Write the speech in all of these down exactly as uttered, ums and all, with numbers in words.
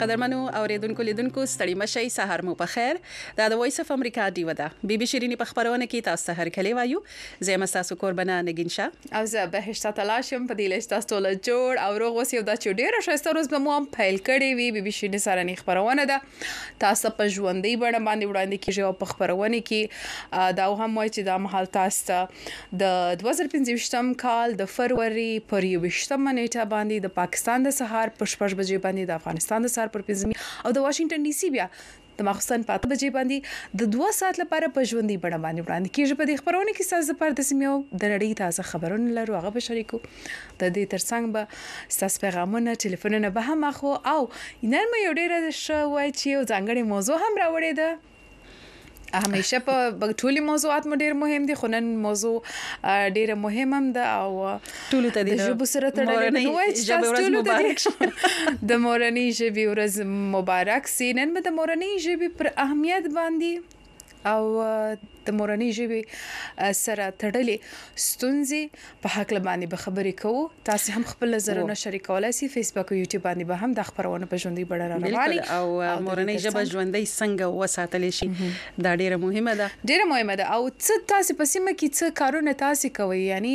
قدرمنو اوریدونکو لیدونکو ستړي مشي سهار مو په خیر دا د وایس اف امریکا دیو ده بي بي شيرینی په خبرونه کې تاسو ته هر کلی وایو زه مستاسو قربانه نگین شاه او زه بهشت تلاشم په دې لښت تاسو له جوړ او روغ وسی د چډیر شایسته روز به مو هم فایل کړی وی بي بي شيرینی سره نه خبرونه ده تاسو په ژوندۍ بڼه باندې وړاندې کیږي او په خبرونه کې دا هم وایي چې دا محل تاسو د دوه زره پنځه کال د فروری پر یوشتمه نیټه باندې د پاکستان د سهار په شپږ بجې باندې د افغانستان د سهار پر پنځه او د واشنگټن ډي سي بیا د ماخستن په اته بجې باندې د دوه ساعت لپاره په ژوندۍ بڼه باندې وړاندې کیږي په دې خبرونه کې تاسو پر د سیمو د نړۍ تازه خبرونه لرو هغه به شریکو د دې ترڅنګ به تاسو پیغامونه ټلیفونونه به هم اخو او نن مې یو ډیره شوای چې یو ځانګړی موضوع هم راوړې ده همیشه په ټولي موضوعات مو ډیر مهم دي خو نن موضوع ډیره مهم هم ده او ټولو ته د ژبو سره تړلې نو وایي چې ټولو ته د مورنۍ ژبې ورځ مبارک سي نن به د مورنۍ ژبې پر اهمیت باندې او د مورنۍ ژبې سره تړلې ستونزې په حق باندې به خبرې کوو تاسو هم خپل نظرونه شریکولای شئ فیسبوک او یوټیوب باندې به هم د خبرونه په ژوندۍ بڼه راوړئ او مورنۍ ژبه ژوندۍ څنګه وساتل شي دا ډیره مهمه ده ډیره مهمه ده او څه تاسو په سیمه کې څه کارونه تاسو کوي یعنی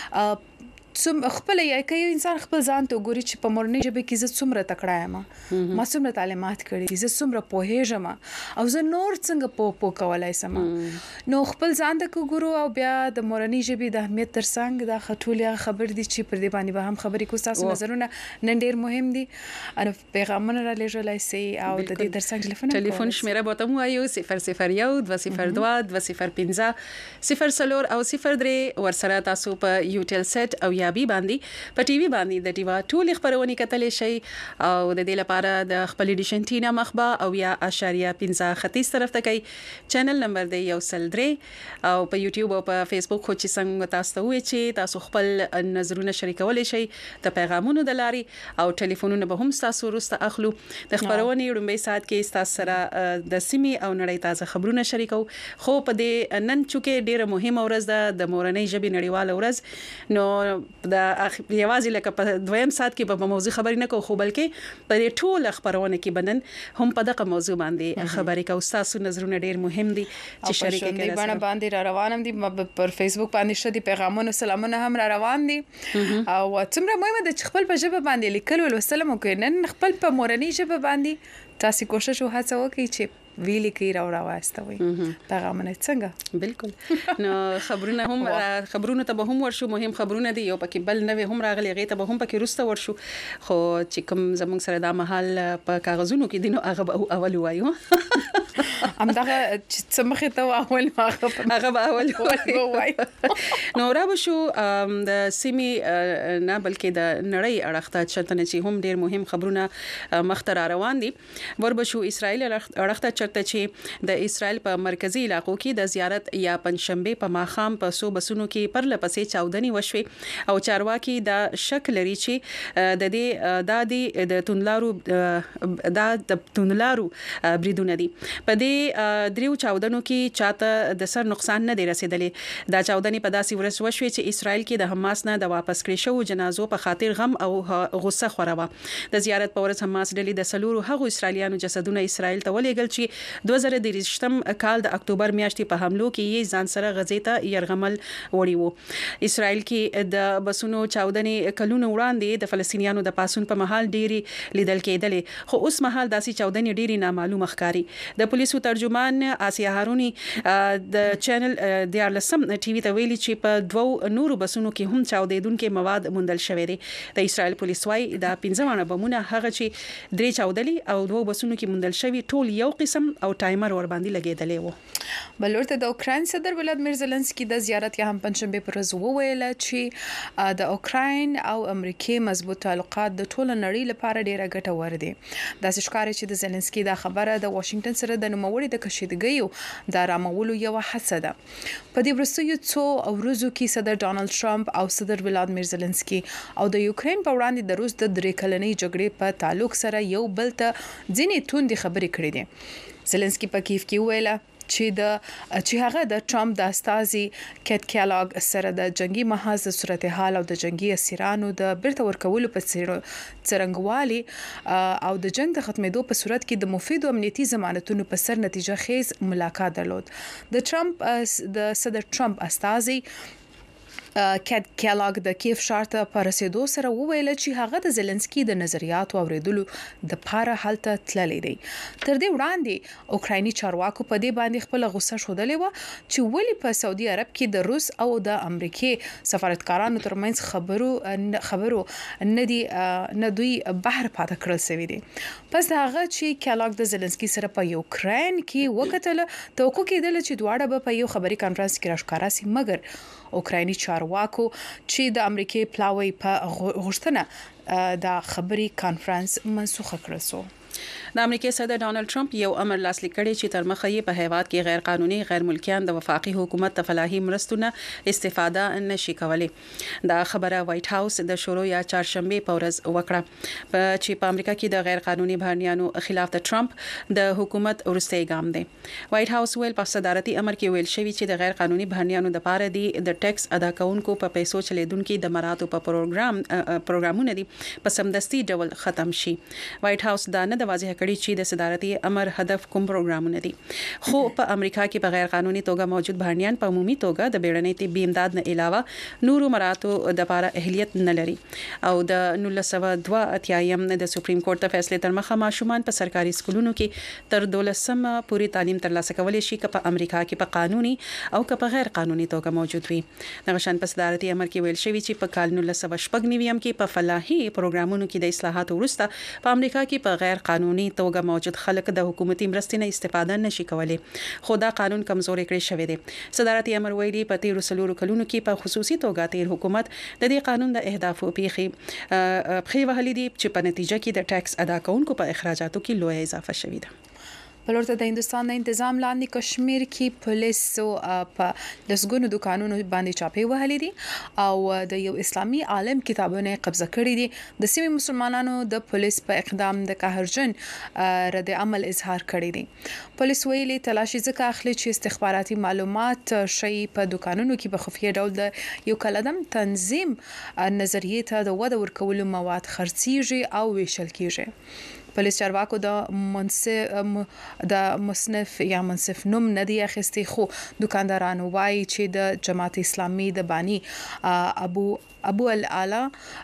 څوم خپل یا کوي انسان خپل ځان ته ګوري چې په مورنۍ ژبه کې زه څومره تکړه یم ما څومره تعلیمات کړي زه څومره پوهیږم او زه نور څنګه په پو کولای سم نو خپل ځان ته ګورو او بیا د مورنۍ ژبې د اهمیت ترڅنګ د خټولیا خبر دي چې پر دې باندې به هم خبرې کوو تاسو نظرونه نن ډیر مهم دي ان پیغامونه را لېږلای شي او د دې ترڅنګ ټلیفون ټلیفون شمیره به تاسو وایو صفر صفر یو دوه صفر دوه دوه صفر پنځه صفر څلور او صفر درې ورسره تاسو په یوټل سیټ او بي باندې په ټي وي باندې د ټیوا ټول خبرونه کتلې شي او د دې لپاره د خپل ډیشن ټینا مخبا او یا اشاریه پنځه ختیځ طرف ته کوي چینل نمبر دی یو سل درې او په یوټیوب او په فیسبوک خو چې څنګه تاسو ته وایي چې تاسو خپل نظرونه شریکولای شي د پیغامونو د لاري او ټلیفونونه به هم تاسو ورسته اخلو د خبرونه لومبي سات کې تاسو سره د سیمي او نړۍ تازه خبرونه شریکو خو په دې نن چې ډیره مهمه ورځ ده د مورنۍ ژبې نړیواله ورځ نو د یوازې لکه په دویم سات کې په موضوع خبرې نه کوو خو بلکې په دې ټول خبرونه کې بنن هم په دغه موضوع باندې خبرې کوو تاسو نظرونه ډیر مهم دي چې شریک کړئ په باندې باندې را روانم دي پر فیسبوک باندې شدي پیغامونه سلامونه هم را روان دي او څومره مهمه ده چې خپل په ژبه باندې لیکل ول وسلام کوي نن خپل په مورنۍ ژبه باندې تاسو کوشش وهڅه وکړئ چې ویلي کې راو راوستوي پیغامونه څنګه بالکل نو خبرونه هم خبرونه ته به هم ورشو مهم خبرونه دي یو پکې بل نوې هم راغلي غي ته به هم پکې رسته ورشو خو چې کوم زموږ سره دا محل په کاغذونو کې دینو هغه اول وایو ام دا چې سمخه ته اول هغه هغه اول وایو نو را به شو د سیمي نه بلکې د نړۍ اړخته چرته چې هم ډیر مهم خبرونه مختر روان دي ور به شو اسرائیل اړخته چرته چې د اسرائیل په مرکزی علاقو کې د زیارت یا پنځشنبه په ماخام په سو بسونو کې پر لپسې چاودنی وشوي او چارواکي دا شک لري چې د دې د د تونلارو د د تونلارو بریدونه دي په دې دریو چاودنو کې چاته د سر نقصان نه دی رسیدلې دا چاودنی په داسې ورس وشوي چې اسرائیل کې د حماس نه د واپس کړی شو جنازو په خاطر غم او غصه خوروه د زیارت په ورځ حماس ډلې د سلورو هغو اسرائیلیانو جسدونه اسرائیل ته ولېږل چې دوه زره درېشتم کال د اکتوبر میاشتې په حملو کې یې ځان سره غزې ته يرغمل وړي وو اسرائیل کې د بسونو چاودنې کلونو وړاندې د فلسطینیانو د پاسون په محل ډيري لیدل کېدلې خو اوس محل داسې چاودنې ډيري نامعلوم ښکاری د پولیسو ترجمان آسیا هارونی د چینل د ارلسم ټي وي ته ویلي چې په دوو نورو بسونو کې هم چاودیدونکو مواد موندل شوې دي د اسرائیل پولیس وايي د پنځمانه بمونه هغه چې درې چاودلي او دوو بسونو کې موندل شوی ټول یو قسم او ټایمر ور باندې لګیدلې وو بلورته د اوکراین صدر ولادمیر زيلنسکي د زیارت یا هم پنځشنبه پر ورځ وویل چې د اوکراین او امریکای مضبوط تعلقات د ټول نړۍ لپاره ډیره ګټور دي د ښکارې چې د زيلنسکي د خبره د واشنگټن سره د نوموړي د کشیدګۍ د رامولو یو حسه ده په دې ورستیو څو ورځو کې صدر ډونالد ټرمپ او صدر ولادمیر زيلنسکي او د یوکراین په وړاندې د روس د درې کلنۍ جګړې په تعلق سره یو بل ته ځینې توندې خبرې کړې دي زيلنسکي په کیف کې ویل چې د چې هغه د ټرمپ د استازي کټ کیلاګ سره د جنگي محاذ صورتحال او د جنگي اسیرانو د بیرته ورکولو په څرنګوالي او د جنگ د ختمېدو په صورت کې د مفید امنیتي ضمانتونو په سر نتیجه خیز ملاقات درلود. د ټرمپ د صدر ټرمپ استازي کټ کیلاګ د کیف شارت پر رسیدو سره وویل چې هغه د زيلنسکي د نظریاتو اوریدلو د پاره حالت تللی دی. تر دې وړاندې اوکرایني چارواکو په دې باندې خپل غوسه شودلې و چې ولی په سعودي عرب کې د روس او د امریکای سفارتکارانو ترمنځ خبرو خبرو ندي نه دوی بهر پاتې کړل سوي دي. پس هغه چې کیلاګ د زيلنسکي سره په یوکرين کې وکټل توقع کېدل چې دواړه به په یو خبري کانفرنس کې راښکارا سي، مګر اوکرایني چارواکو چې د امریکای پلاوی په غوښتنه د خبري کانفرنس منسوخ کړل سو. د امریکای صدر ډانلډ ټرمپ یو امر لاسلیک کړی چې تر مخه یې په هیواد کې غیر قانوني غیر ملکیان د وفاقي حکومت د فلاحي مرستونه استفاده نشي کولای. دا خبره وایټ هاوس د شورو یا چهارشنبه په ورځ وکړه چې په امریکا کې د غیر قانوني بهرنیانو خلاف د ټرمپ د حکومت ورستي ګام دی. وایټ هاوس ویل په صدارتي امر کې ویل شوی چې د غیر قانوني بهرنیانو د پاره دی د ټیکس ادا کونکو په پیسو چلیدونکو د مراتو په پروګرام پروګرامونه دي په سمدستي ډول ختم شي. وایټ هاوس دا نه د واضح کړی چې د صدارتي امر هدف کوم پروګرامونه دي، خو په امریکا کې په غیر قانوني توګه موجود بهرنیان په عمومي توګه د بیړنۍ طبي امداد نه علاوه نورو مراتو د لپاره اهلیت نه لري. او د نولس سوه دوه اتیا د سپریم کورټ د فیصلې تر مخه ماشومان په سرکاري سکولونو کې تر دولسمه پورې تعلیم ترلاسه کولای شي که په امریکا کې په قانوني او که په غیر قانوني توګه موجود وي. دغه شان په صدارتي امر کې ویل شوی چې په کال نولس سوه شپږ نوي کې په فلاحي پروګرامونو کې د اصلاحاتو وروسته په امریکا کې په غیر قانوني توګه موجود خلک د حکومتي مرستې نه استفاده نشي کولای، خو دا قانون کمزوري کړی شوی دی. صدارتي امر ویلي په تیرو سلورو کلونو کې په خصوصي توګه تیر حکومت د دې قانون د اهدافو پیخي په وهلي دي چې په نتیجه کې د ټیکس ادا کونکو په اخراجاتو کې لوی اضافه شوې ده. بلورته د هندستان د تنظیم لاندې کشمیر کې پولیسو په لسګونو دکانونو باندې چاپې وهلې دي او د یو اسلامي عالم کتابونه قبضه کړې دي. د سیمې مسلمانانو د پولیس په اقدام د قهرجن رد عمل اظهار کړی دي. پولیس ویلي تلاشي ځکه اخلي چې استخباراتي معلومات شي په دکانونو کې په خفیه ډول د یو کلدم تنظیم نظریه ته د وده ورکولو مواد خرڅيږي او ویشل کیږي. پولیس چارواکو د منصف د مصنف یا منصف نوم ندی اخیستی، خو دکاندارانو وایي چې د جماعت اسلامي د بانی ابو ابو الاعلی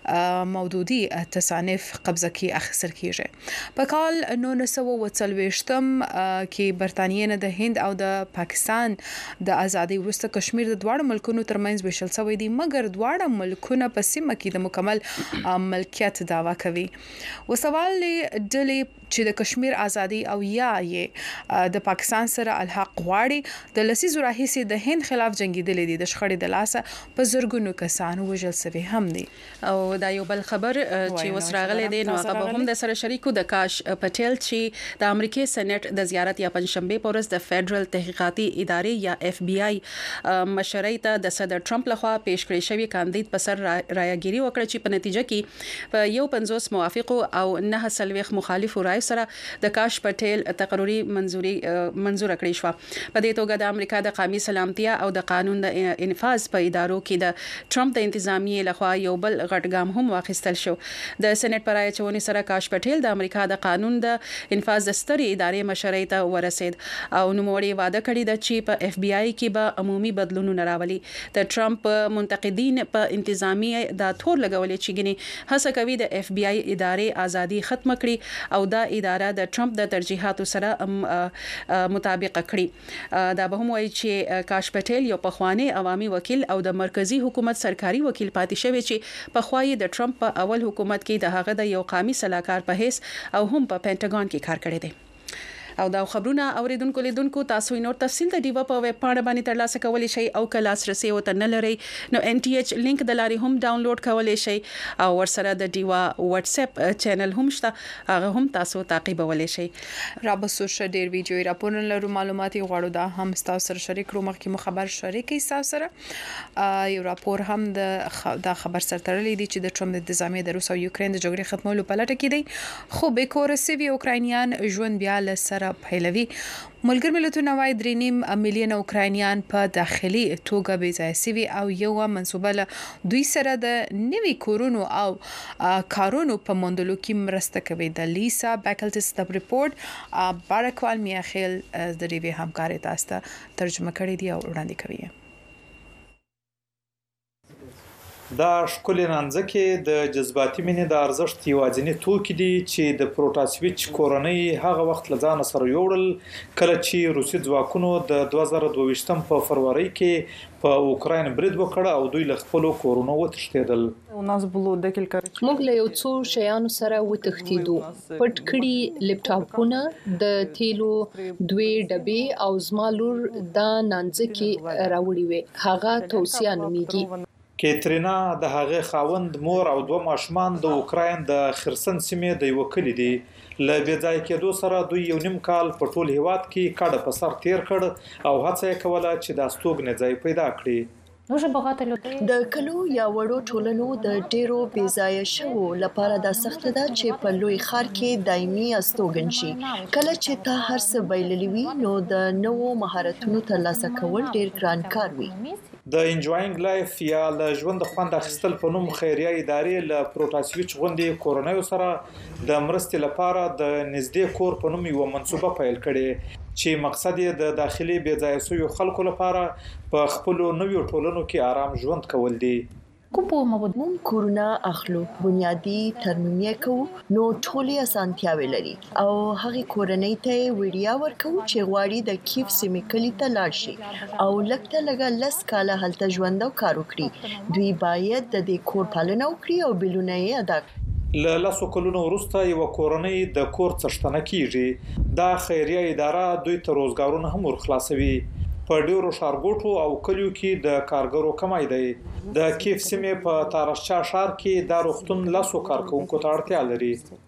مودودی تصانیف قبضه کې اخیستل کیږي. په کال نولس سوه اوه څلوېښت کې برتانیې د هند او د پاکستان د ازادي وروسته کشمیر د دواړو ملکونو ترمنځ ویشل شوی دی، مګر دواړه ملکونه په سیمه کې د مکمل ملکیت دعوا کوي. وسوال ډلې چې د کشمیر ازادي او یا یې د پاکستان سره الحق غواړي د لسیزو راهیسې د هند خلاف جنگیدلې دي. د شخړې د لاسه په زرګونو کسان وژل شوي هم دي. او دا یو بل خبر چې وسراغله دي نو هغه هم د سره شریکو د کاش پټیل چې د امریکای سېنات د زیارت یا پنځشنبه پورز د فدرال تحقیقاتي ادارې یا اف بی آی مشرۍ ته د صدر ټرمپ لخوا پیش کړی شوی کاندید په سر رایګيري وکړه چې په نتیجه کې په یو پنځوس موافقو او نه سلويخ مخالفو رای سره د کاش پټیل تقرری منزوري منزور کړی شو. په دې توګه د امریکا د قومي سلامتیا او د قانون د انفاذ په ادارو کې د ټرمپ د انتظامی لخوا یو بل غټ ګام هم واخیستل شو. د سېنات پر رايچونې سره کاش پټیل د امریکا د قانون د انفاذ د سترې ادارې مشرۍ ته ورسید او نوموړي وعده کړی د چې په اف بی آی کې به عمومي بدلونونه راولي. د ټرمپ منتقدین په انتظامی د تور لګولې چې ګني هڅه کوي د اف بی آی ادارې ازادي ختم کړي او دا اداره د ټرمپ د ترجیحاتو سره مطابق کړي. دا به هم وایي چې کاش پټیل یو پخوانی عوامي وکیل او د مرکزی حکومت سرکاري وکیل پاتې شوی چې په خوای د ټرمپ په اول حکومت کې د هغه د یو قومي سلاکار په حیث او هم په پینټاګون کې کار کړی دی. او دا خبرونه اوریدونکو لیدونکو تاسو نور تفصیل د ډیوا په ویب پاڼه باندې ترلاسه کولی شئ او کلاس رسي او ته لري نو ان ټي ایچ لینک د لاري هم ډاونلوډ کولی شئ او ورسره د ډیوا واتس اپ چینل هم شته هغه هم تاسو تعقیبولی شئ. را به سوشل ډیر ویډیو راپورونه لرو معلوماتي غواړو دا هم تاسو سره شریک رو مخکې مو خبر شریکي تاسو سره یو راپور هم د د خبر سره تړلې دي چې د ټرمپ د انتظامیه د روس او یوکرين د جګړې ختمولو په لټه کې دي، خو به کور سوي اوکراینیان ژوند بیا له سره سره پیلوي. ملګر ملتونه وايي درې نیم میلیونه اوکراینیان په داخلي توګه بې ځایه سوي او یو منسوبه له دوی سره د نوي کورونو او کارونو په موندلو کې مرسته کوي. د لیسا بیکلټس د ریپورت بارکوال میاخیل د ریوی همکاري تاسو ته ترجمه کړی دی او وړاندې کوي. دا ښکلې نانځکې د جذباتي مینې د ارزښت یوازینی توکي دي چې د پروټاسویچ کورنۍ هغه وخت له ځانه سره یوړل کله چې روسي ځواکونو د دوه زره دوه ویشتم په فروری کې په اوکراین برید وکړ او دوی له خپلو کورونو وتښتېدل. موږ له یو څو شیانو سره وتښتېدو. پټ کړي لپټاپونه، د تیلو دوې ډبې او زما لور دا نانځکې راوړې وې. هغه توصیه نومیږي. کیترینا د هغه خاوند، مور او دوه ماشومان د اوکراین د خرسن سیمې د یو کلی دي. له بې ځای کېدو سره دوی یو نیم کال په ټول هیواد کې کډه په سر تیر کړ او هڅه یې کوله چې د استوګنې ځای پیدا کړي. د کلو یا وړو ټولنو د ډیرو بې ځای شوو لپاره دا سخت ده چې په لوی ښار کې دایمي استوګن شي. کله چې تا هر څه بایللي وي نو د نوو مهارتونو ترلاسه کول ډیر ګران کار وي. د انجوینګ لایف یا له ژوند خوند اخیستل په نوم خیریه ادارې له پروټاسویچ غونډې کورنیو سره د مرستې لپاره د نږدې کور په نوم یو منصوبه پیل کړي چې مقصد یې د داخلي بې ځایه شویو خلکو لپاره په خپلو نویو ټولنو کې آرام ژوند کول دي. مونږ کورونه اخلو، بنیادی ترمیم کوو، نو ټولې اسانتیاوې لري او هغه کورنۍ ته ویډیا ورکو چې غواړي د کیف سیمې کلی ته لاړ شي او لکه لګا لس کاله هلته ژوند او کار وکړي. دوی باید د دې کور پالنه وکړي او بیلونه یې ادا کړي. له لاسو کلونو وروسته یو کورنۍ د کور څښتنه کیږي. دا خیریه اداره دوی ته روزګارونه هم ورخلاصوي. په ډیرو ښارګوټو او کلیو کې د کارګرو کمای دی. د کیف سیمې په تارشچا ښار کې د روغتون لاسو کارکونکو ته اړتیا لري.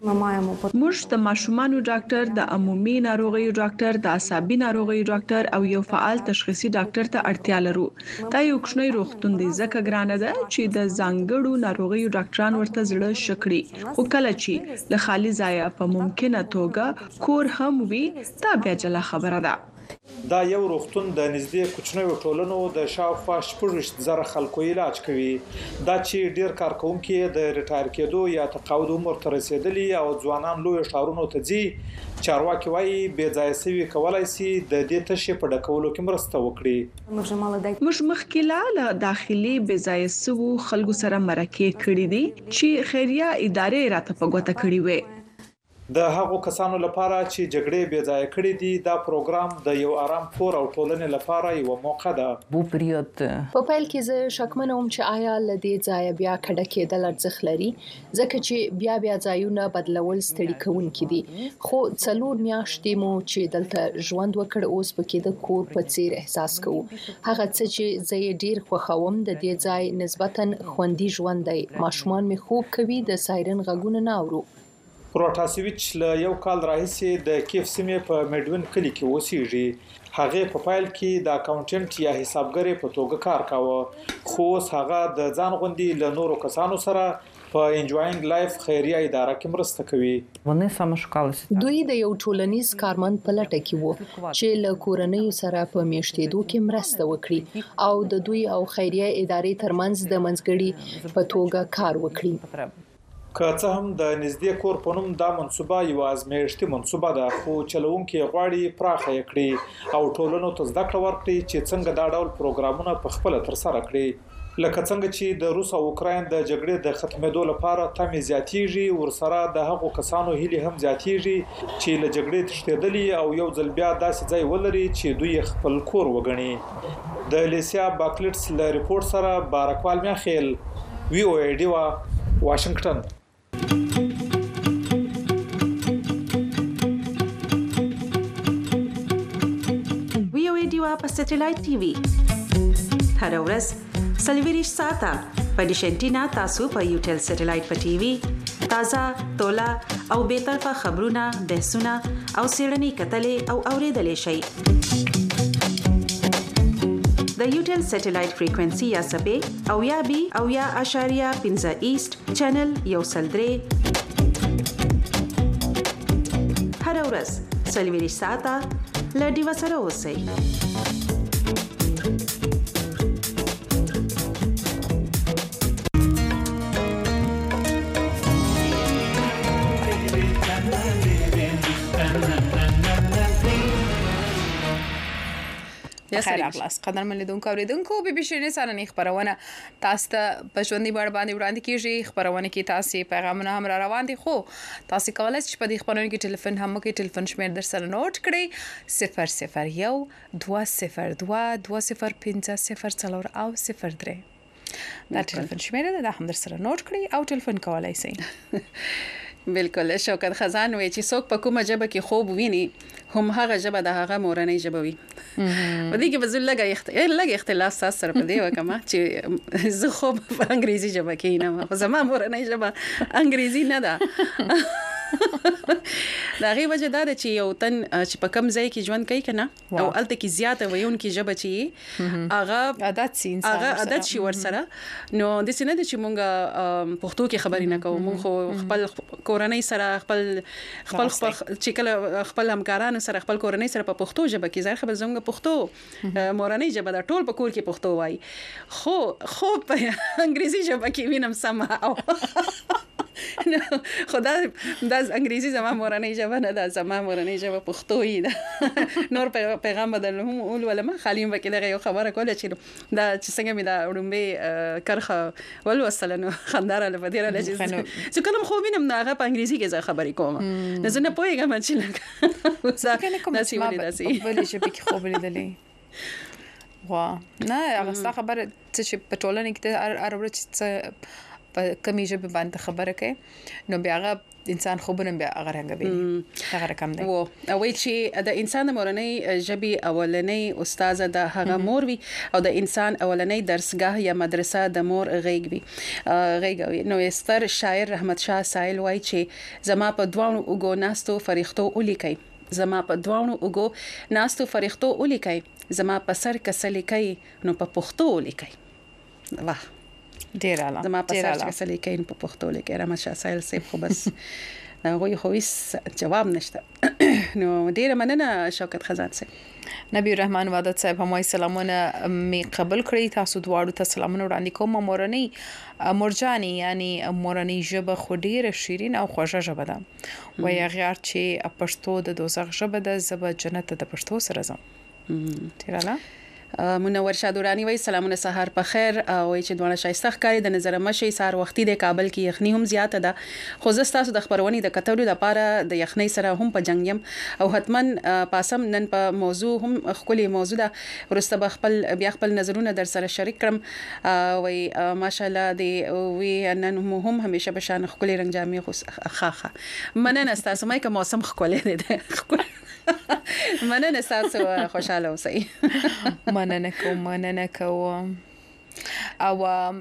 موږ د ماشومانو ډاکټر، د عمومي ناروغیو ډاکټر، د اعصابي ناروغیو ډاکټر او یو فعال تشخیصي ډاکټر ته اړتیا لرو. دا یو کوچنی روغتون دی ځکه ګرانه ده چې د ځانګړو ناروغیو ډاکټران ورته زړه شکړي. خو کله چې له خالي ځای په ممکنه توګه کور هم وي دا بیا جلا خبره ده. دا یو روغتون د نږدې کوچنیو ټولنو د شاوخوا شپږ زره خلکو علاج کوي. دا چې ډیر کارکونکي د ریټایر کېدو یا تقاعد عمر ته رسیدلي او ځوانان لوی ښارونو ته ځي. چارواکي وايي بې ځای سوي کولای شي د دې تشې په ډکولو کې مرسته وکړي. موږ مخکې له داخلي بې ځای سوو خلکو سره مرکه کړې دي چې خیریه ادارې راته په ګوته کړې وي. د هغو کسانو لپاره چې جګړې بې ځای کړې دي دا پروګرام د یو آرام کور او ټولنې لپاره یو موقع ده. په پیل کې زه شکمن وم چې آیا له دې ځای بیا کډه کېدل ارزښت لري ځکه چې بیا بیا ځایونه بدلول ستړي کوونکي دي. خو څلور میاشتې مو چې دلته ژوند وکړ اوس پکې د کور په څیر احساس کوو. هغه څه چې زه یې ډیر خوښوم د دې ځای نسبتاً خوندي ژوند دی. ماشومان می خوب کوي، د سایرن غږونه نه اورو. پروټاسویچ له یو کال راهیسې د کیف سیمې په میډوین کلی کې اوسېږي. هغه په پایل کې د اکاونټنټ یا حسابګر په توګه کار کاوه خو اوس هغه د ځان غوندي له نورو کسانو سره په انجوینګ لایف خیریه اداره کې مرسته کوي. دوی د یو ټولنیز کارمند په لټه کې وو چې له کورنۍ سره په میشتېدو کې مرسته وکړي او د دوی او خیریه ادارې ترمنځ د منځګړي په توګه کار وکړي. که څه هم د نږدې کور په نوم دا منصوبه یو ازمایښتي منصوبه ده خو چلوونکي غواړي پراخه یې کړي او ټولنو ته زده کړه ورکړي چې څنګه دا ډول پروګرامونه په خپل تر سره کړي. لکه څنګه چې د روس او اوکراین د جګړې د ختمېدو لپاره تمې زیاتېږي ورسره د هغو کسانو هیلې هم زیاتېږي چې له جګړې تښتېدلي او یو ځل بیا داسې ځای ولري چې دوی خپل کور وګڼي. د لیسا بیکلټس له ریپورت سره بارکوال میاخیل، وی او ای ډیوا، واشنگټن. وی او ای ډیوا په سټلایټ ټي وي هر ورځ سلویریش ساته په ډیشنټینا تاسو په یوټل سټلایټ په ټي وي تازه تولا او به طرفه خبرونه بحثونه او سیړنی کتلې او اوریدلې شي. د یوټل سټلایټ فریکوئنسي یا سبې او یا بي او یا اشاریه پنځه ایست چینل یو سل درې هر ورځ سلویریش ساعته له ډیوه سره اوسئ. خیر اغلاس قدرمن لیدونکو اوریدونکو بي بي شيرين سره نه خبرونه تاسو ته پښوندې بار باندې وړاندې کیږي. خبرونه کې تاسو پیغامونه هم را روان دي خو تاسو کولای شئ په دې خبرونه کې ټلیفون هم کې ټلیفون شمیر در سره نوٹ کړئ صفر صفر یو دوه صفر دوه دوه صفر پنځه صفر څلور او صفر درې دا ټلیفون شمیر ده هم در سره نوٹ کړئ او ټلیفون کولای شئ. بالکل شوکت خزان وی چې څوک په کومه ژبه کې خوب ویني هم هغه ژبه د هغه مورنۍ ژبه وي. په دې کې به زه لږه اختلاف لږه اختلاف تاسو سره په دې وکما چې زه خوب په انګریزي ژبه کې نه خو زما مورنۍ ژبه انګریزي نه ده. دا غي وجه دا چې یو تن چې په کم ځای کې ژوند کوي کنه او الته کې زیاته ویون کې ژبه چې هغه عادت سي انسان هغه عادت شي ور سره نو د سینې د چې مونږه پښتو کې خبرې نه کوو مونږ خپل کورنۍ سره خپل خپل چې کله خپل همکارانو سره خپل کورنۍ سره په پښتو ژبه کې ځای خبر زموږ پښتو مورنۍ ژبه د ټول په کور کې پښتو وای خو خو په انګریزي ژبه کې وینم سم او نو خدا د انګریزي زما مورنۍ ژبه نه ده زما مورنۍ ژبه پښتو ای ده. نور پیغام بدل هم اول ولما خالي وکړه دغه یو خبره کوله چې دا چې څنګه مې دا وړمبه کرخه ول وصلنو خنداره له بدیره لږ چې کله خو وینم نه هغه په انګریزي کې ځای خبرې کوم نه زه نه پوهیږم چې لکه داسې ولې داسې ولې چې به خو ولیدلې وا نه هغه څه خبره چې په ټولنه کې هر ورځ په کمی ژبه باندې خبره کوي نو بیا هغه انسان خوبونه بیا هغه رنګوي هغه رقم دی او او چې د انسان مورنۍ ژبه اولنۍ استاد د هغه مور وي او د انسان اولنۍ درسګاه یا مدرسه د مور غېږ وي غېږ نو ستر شاعر رحمت شاه سایل وای چې زما په دوانو وګو ناستو فرښتو ولیکي زما په دوانو وګو ناستو فرښتو ولیکي زما په سر کسل کوي نو په پښتو ولیکي. واه ډیر اعلی زما په سر کسل کوي په پښتو لیکي رحمت شاه سایل سیب خو بس غوي خو هیڅ جواب نشته. نو ډیر مننه شوکت خزان سي نبی الرحمن وادت صاحب هم سلامونه می قبول کړی تاسو دواړو ته سلامونه وړاندې کوم. مورنۍ مرجانی یعنی مورنۍ ژبه خو ډیره شیرین او خوږه ژبه ده وای غیر چې پښتو د دوزخ ژبه ده زب جنت د پښتو سره زم. تیراله منور شادورانی وای سلامونه سحر په خیر او چې دوه شایسته ښکاری د نظر مشي سار وختي د کابل کې یخنی هم زیاته ده خو زه تاسو د خبرونې د کتلو لپاره د یخنی سره هم په جنگ يم او حتمن پاسم نن په موضوع هم خولي موضوع ده ورسته خپل بیا خپل نظرونه در سره شریک کړم وای ماشاءالله دی وی نن هم همیشه به شان خولي رنگ جامې خو خاخه مننه تاسو مې کوم موسم خولي ده مننه تاسو خوشاله اوسئ. مننه کوم مننه کوم او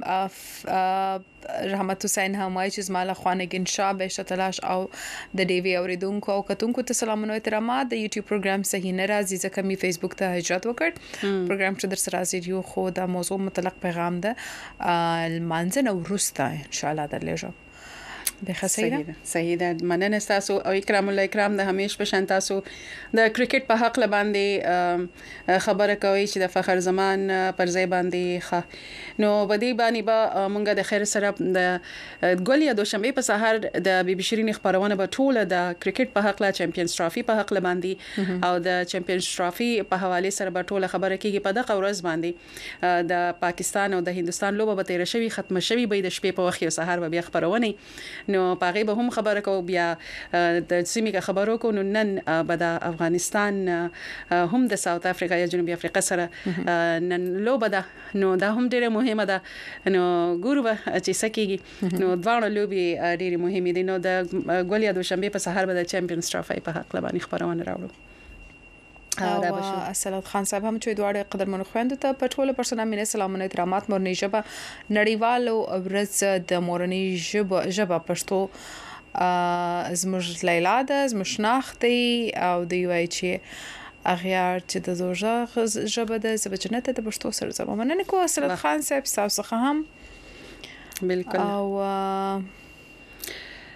رحمت حسین همای چې زماله خوانګین شاه به تلاش او د ډیوی اوریدونکو او کتونکو ته سلامونه او احترامات. د یوټیوب پروګرام صحیح نه راځي ځکه می فیسبوک ته هجرت وکړ پروګرام چې در سره راځي خو دا موضوع متعلق پیغام ده المانځنه ورسته ان شاء الله درلېږم به خسیده صحیح ده. مننه تاسو او اکرام الله اکرام د همیش په شان تاسو د کرکټ په حق باندې خبره کوي چې د فخر زمان پر ځای باندې ښه نو بدی باندې با مونږه د خیر سره د ګولیا دوشنبه په سحر د بي بي شيرين خبرونه په ټوله د کرکټ په حق لا چمپیونز ټرافي په حق باندې او د چمپیونز ټرافي په حواله سره په ټوله خبره کیږي په دغه ورځ باندې د پاکستان او د هندستان لوبه به تیر شوی ختم شوی به د شپې په وخت او سحر به بیا خبرونه نو پاغي به هم خبره کو بیا د سیمه خبرو کو نو نن به د افغانستان هم د ساوث افریقا یا جنوبي افریقا سره نن لوبه ده نو دا هم ډیره مهمه ده نو ګورو چې سکیږي نو دواړه لوبي ډیره مهمه دي نو د ګولیا دوشنبه په سحر به د چمپیونز ټرافي په حق باندې خبرونه راوړو. او اسلام خان صاحب هم چې دواړه قدرمن خويندو ته په ټوله پرسنل مینه سلامونه احترامات مورنۍ ژبه نړیوالو ورځ د مورنۍ ژبه ژبه پښتو زموږ لیلا ده زموږ شناختي او دی وای چې اغیار چې د دوزخ ژبه ده زب جنت د پښتو سره زما مننه کو اسلام خان صاحب تاسو هم بالکل او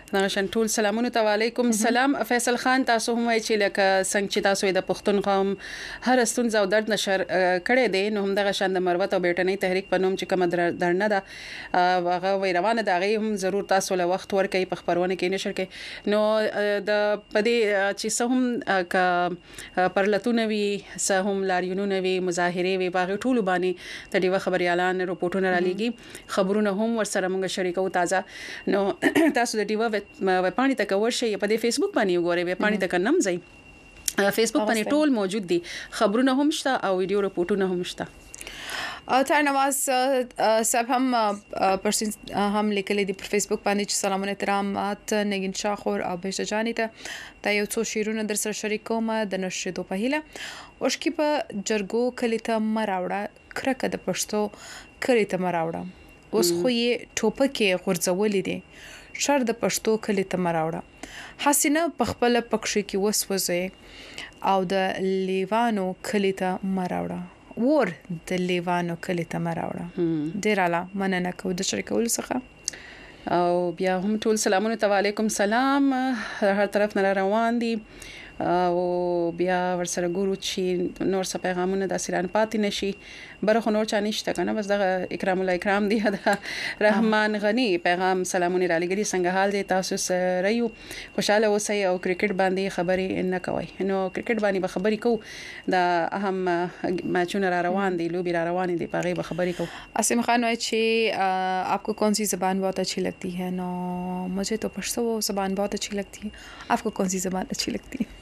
نغشن ټول سلامونه ته وعلیکم سلام. فیصل خان تاسو هم وایي چې لکه څنګه چې تاسو د پښتون قوم هر ستونزه او درد نشر کړي دي نو هم دغه شان د مروت او بیٹنۍ تحریک په نوم چې کوم درنه ده هغه وی روانه ده هغه هم ضرور تاسو له وخت ورکړي په خبرونه کې نشر کړي نو د پدې چې سهم ک پرلتونه وی سهم لاریونونه وی مظاهره وی باغ ټول باندې د دیو خبري اعلان رپورټونه را لېږي خبرونه هم ور سره موږ شریکو تازه نو تاسو د دیو وب پاڼې ته کور شي په دې فیسبوک باندې وګورئ وب پاڼې ته کنم ځي فیسبوک باندې ټول موجود دي خبرونه هم شته او ویډیو رپورټونه هم شته. تر نواز صاحب هم پرسین هم لیکلي دي په فیسبوک باندې چې سلام احترامات نگین شاخور او بهشته جانی ته دا یو څو شیرونه در سره شریکوم د نشریدو په هیله اوشکی په جرګو کلی ته مراوړه کرکه د پښتو کلی ته مراوړه اوس خو یې ټوپکې غورځولې دي شر د پښتو کلی ته مراوړه حسینه په خپل پکښې کې وسوځي او د لیوانو کلی ته مراوړه ور د لیوانو کلی ته مراوړه ډیر اعلی مننه کوم د شریکولو څخه او بیا هم ټول سلامونه ته وعلیکم سلام هر طرف نه روان دي او بیا ورسره ګورو چې نور څه پیغامونه د سیران پاتې نشي برخه نور چا نشته کنه بس دغه اکرام الله اکرام دی دا رحمان غنی پیغام سلامونه را لګري څنګه حال دی تاسو سره یو خوشاله اوسئ او کرکټ باندې خبرې نه کوي نو کرکټ باندې به خبرې کو د اهم میچونه را روان دي لوبي را روان دي په غیبه خبرې کو. اسیم خان وای چې आपको कौन सी ज़बान बहुत अच्छी लगती है नो मुझे तो पश्तो ज़बान बहुत अच्छी लगती है आपको कौन सी ज़बान अच्छी लगती है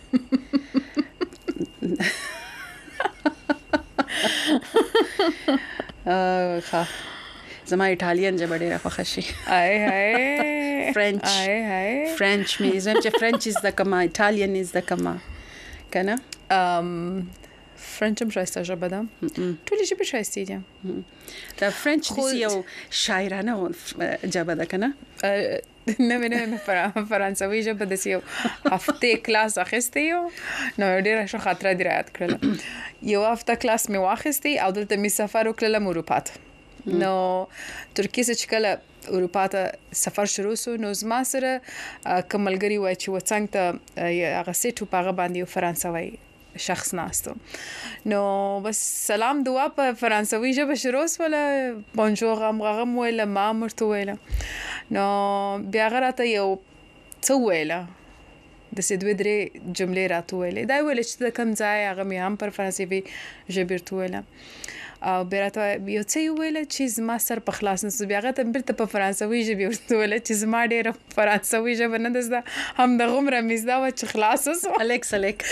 ها زما ایټالین جبه ډیره خوښه شي آی هاي فرنچ آی هاي فرنچ می زم چې فرنچ از د کما ایټالین از د کما کنه ام فرنچ هم شایسته ژبه ده ټولې ژبې شایسته دي دا فرنچ د یو شاعرانه ژبه ده کنه نه مې فرانسوي ژبه د یو هفته کلاس اخیسته یو نو ډیره ښه خاطره دی یاد کړل یو هفته کلاس مې واخیسته او دلته مې سفر وکړم اروپا ته نو ترکیه څخه کله اروپا ته سفر شروع سو نو زما سره کملګری وای چې وڅنګ ته هغه سیټو پاغه باندې فرانسوي شخص ناستو نو بس سلام دعا په فرانسوي ژبه شروع ولا بونجور غم غم ولا ما مرته ولا نو بیا غراته یو څو ولا د سیدوی درې جملې راته ویلې دا ویل چې د کم ځای هغه مې هم پر فرانسوي ژبه ورته ویله او بیرته یو څه ویل چې زما سر په خلاص نس بیا غته بیرته په فرانسوي ژبه ورته ویل چې زما ډېر فرانسوي ژبه نه دزده هم د غمره مزدا و چې خلاص وس الکس الک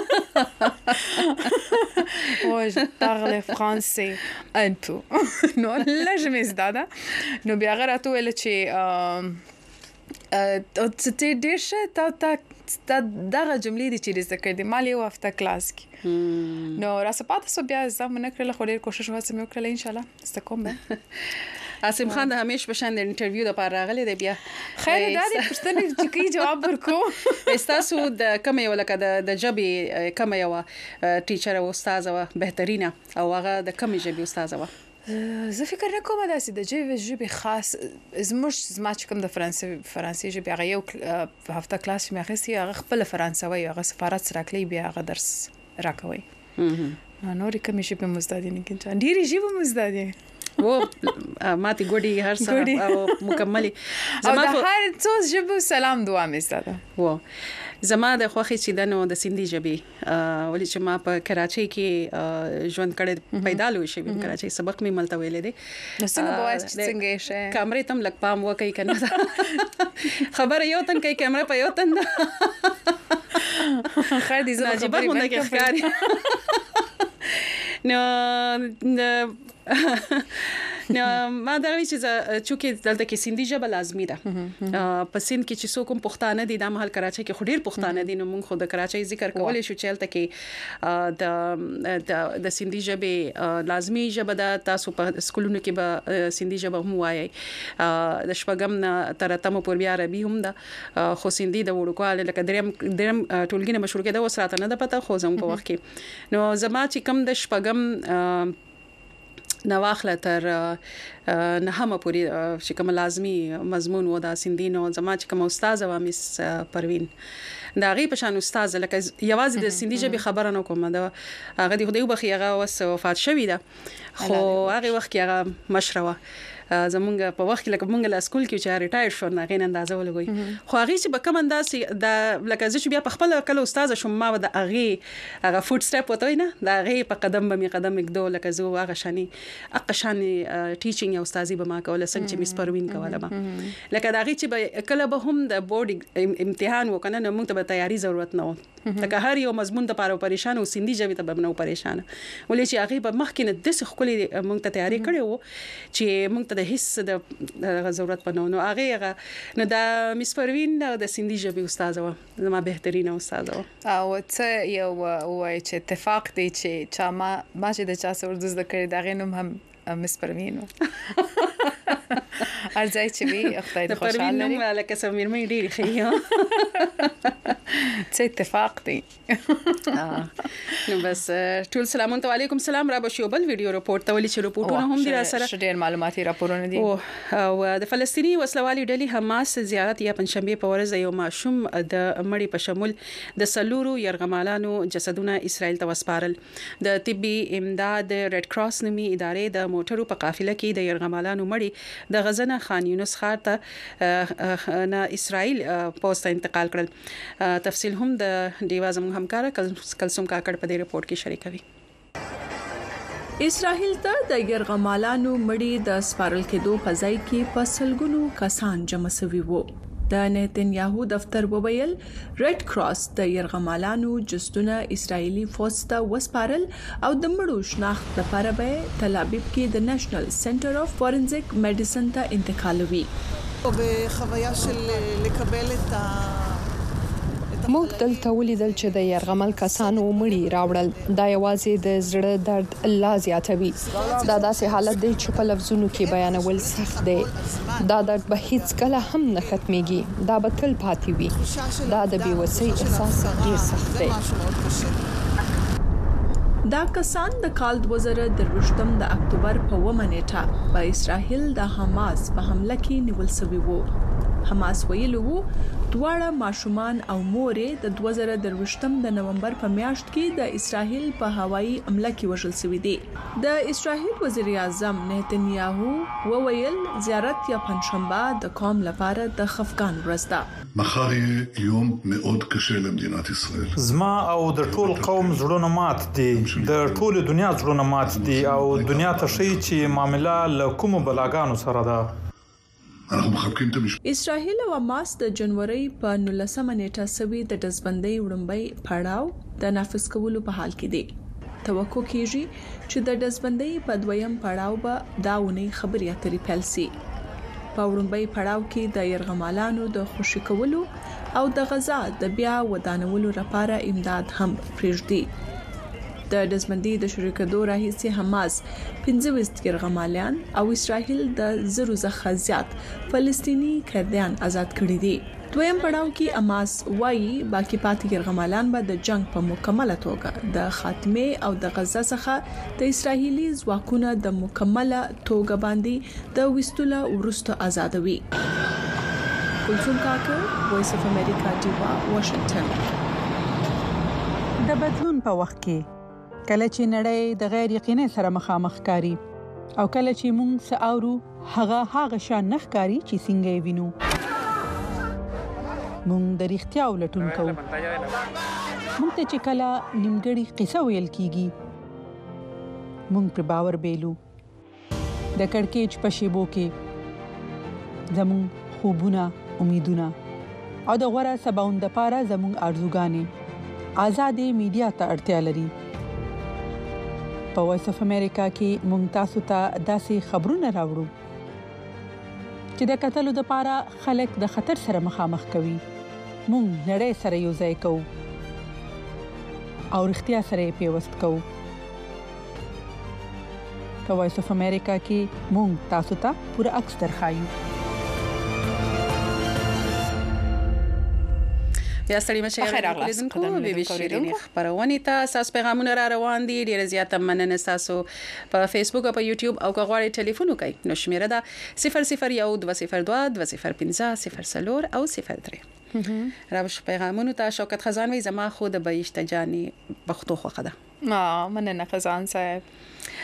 او je parle français un peu نو لږ مزدا ده نو بیا غته ویل چې ا ته دې شه تا تا دغه جملې دي چې ذکر دي مال یو هفته کلاس کې نو را سپاته سو بیا زمونه کړل خو ډیر کوشش واسه مې وکړل ان شاء الله استقام به اسیم خان د همیش په شان د انټرویو د پاره راغلی دی بیا خیر دا دې پښتنه چې کی جواب ورکو استاسو د کوم یو لکه د د جبي کوم یو ټیچر او استاد او بهترینه او هغه د کوم جبي استاد و زه فکر نه کوم دا چې د جبي جبي خاص زموږ زما چې کوم د فرانسوي فرانسوي جبي هغه یو هفته کلاس مې اخیستی هغه خپل فرانسوي هغه سفارت سره کلی بیا هغه درس راکوي نو ری کوم شي په مزدادي نه کېږي ډیری شي په مزدادي و ماتي ګوډي هر څه او مکملي زما د هر څه ژبه سلام دعا مې ستاده و زما د خوخي چې دنو د سیندي ژبه ولې چې ما په کراچۍ کې ژوند کړی پیدا لوي شي په کراچۍ سبق مې ملته ویلې دي څنګه بوایس څنګه شي کیمرې تم لګ پام وکي کنه خبر یو تن کوي کیمرې په یو تن خیر دې زما خبرې نه کې ښکاری نو نو ما دا وی چې چې دلته کې سیندي ژبه لازمي ده په سیند کې چې څوک هم پښتانه دي د محل کراچۍ کې خډیر پښتانه دي نو موږ خو د کراچۍ ذکر کولای شو چې دلته کې د د سیندي ژبه لازمي ژبه ده تاسو په سکولونو کې به سیندي ژبه هم وایي د شپږم نه تر اتمه پورې بیا عربي هم ده خو سیندي د وړوکوال لکه دریم دریم ټولګي نه مشهور کېده وسراته نه ده پته خو زموږ په وخت کې نو زما چې کم د شپږم نواخله تر نه هم پوری چې کوم لازمی مضمون و دا سندینو زما چې کوم استاد و مس پروین دا غي په شان استاد لکه یوازې د سندي ژبه خبره نه کوم دا هغه دی خو بخي هغه وس وفات شوی دا خو هغه وخت کې هغه مشروه زمونږ په وخت کې لکه مونږ له سکول کې چې ریټایر شو نه غین اندازه ولګوي خو هغه چې به کوم انداز د لکه زه چې بیا په خپل کله استاد شوم ما د هغه هغه فوټ سټپ وته نه دا هغه په قدم به می قدم کېدو لکه زه هغه شاني اقشان ټیچینګ او استادي به ما کوله څنګه چې مس پروین کوله ما لکه دا هغه چې به کله به هم د بورډ امتحان وکنه نو موږ ته تیاری ضرورت نه و لکه هر یو مضمون د پاره پریشان او سندي ژبه ته به نو پریشان ولې چې هغه په مخ کې نه د څه خولي موږ ته تیاری کړو چې موږ ته د هیڅ د ضرورت پنو نو هغه نو د مس پروین د سندي ژبه استاد و زما بهترینه استاد و او څه یو وای چې اتفاق دی چې چا ما ما چې د چا سره د زده کړې دا غینم هم مس پروین ارزای چې وی خدای دې خوشاله لري نو لکه سمیر مې ډېری خي څه اتفاق دی نو بس ټول سلام علیکم سلام را بشو بل ویډیو رپورټ ته ولې چې رپورټونه هم دي را سره ډېر معلوماتي راپورونه دي او د فلسطینی وسلوالي ډلې حماس زیارت یا پنځشنبه په ورځ یو ماشوم د مړی په شمول د سلورو يرغمالانو جسدونه اسرائیل ته وسپارل د طبي امداد ریډ کراس نومي ادارې د موټرو په قافله کې د يرغمالانو مړی د غزه نه خان یونس ښار ته نه اسرائیل پوسټ انتقال کړل تفصیل هم د دیوا زموږ همکار کلثوم کاکړ په دې رپورت کې شریکوي اسرائیل ته د يرغمالانو مړی د سپارل کېدو په ځای کې په سلګونو کسان جمع شوي وو د نتنیاهو دفتر وویل ریډ کراس د يرغمالانو جسدونه اسرایلی فوج ته وسپارل او د مړو شناخت لپاره به تل ابیب کې د نېشنل سنټر اف فورنزیک میډیسن ته انتقالوي بخویا شل لقبل ته موږ دلته ولیدل چې د يرغمل کسانو مړي راوړل دا یوازې د زړه درد لا زیاتوي دا داسې حالت دی چې په لفظونو کې بیانول سخت دی دا درد به هیڅ کله هم نه ختميږي دا به تل پاتې وي دا د بیوسۍ احساس ډیر سخت دی دا کسان د کال دوه زره درویشتم د اکتوبر په اوومه نیټه په اسرائیل د حماس په حمله کې نیول شوي وو حماس ویلو وو دواړه ماشومان او مورې د دوه زره درویشتم د نومبر په میاشت کې د اسرائیل په هوایي حمله کې وژل شوي دي د اسرائیل وزیر اعظم نتنیاهو وویل زیارت یا پنځشنبه د قوم لپاره د خفقان ورځ ده מחר יהיה יום מאוד قشه למדינת ישראל. زما او د ټول قوم زړونه مات دي د ټول دنیا زړونه مات دي او دنیا ته شي چې معاملې له کوم بلاګانو سره ده. اسرائیل او حماس د جنوري په نولسمه نیټه سوي د دزبندۍ وړمبۍ پړاو د نافذ کولو په حال کې دي توقع کیږي چې د دزبندۍ په دویم پړاو به داونی خبري اترې پیل شي په وړمبۍ پړاو کې د يرغمالانو د خوشی کولو او د غزا د بیا ودانولو لپاره امداد هم پرېږدي د دزبندۍ د شریکېدو راهیسې حماس پنځه ویشت يرغمالیان او اسرائیل د زرو څخه زیات فلسطینی قیدیان آزاد کړي دي دویم پړاو کې حماس وايي باقی پاتې يرغمالان به د جنگ په مکمله توګه د خاتمه او د غزا څخه د اسرائیلي ځواکونو د مکمله توګه باندې د وستله ورسته آزادوي کلثوم کاکړ وایس اف امریکا دیوا واشنگټن د بدلون په وخت کې کله چې نړۍ د غیر یقیني سره مخامخ کاری او کله چې موږ ساورو هغه هغه شان نخکاری چې څنګه وینو موږ د اړتیا ولټون کوو موږ ته چې کله نیمګړی قصه ویل کیږي موږ پر باور بیلو د کڑکېچ په شیبو کې زموږ خوبونه امیدونه او د غوړه سباوند لپاره زموږ ارزوګانې آزادې میډیا ته اړتیا لري په وایس اف امریکا کې مونږ تاسو ته داسې خبرونه راوړو چې د قتل لپاره خلک د خطر سره مخامخ کوي مونږ نړۍ سره یو ځای کوو او اړتیا سره پیوست کوو په وایس اف امریکا کې مونږ تاسو ته پوره عکس درخایو بیا ستړي مشه لیدونکو بي بي شيرين خبرونه ته اساس پیغامونه را روان دي ډیر زیاته مننه تاسو په فیسبوک او په یوټیوب او غواړئ ټلیفون وکړئ نو شمیره ده صفر صفر یو دوه صفر دوه دوه صفر پنځه صفر څلور او صفر درې راوش پیغامونه ته شوکت خزان وي زما خو د بهشت جاني پښتو خوخه ده ما مننه خزان صاحب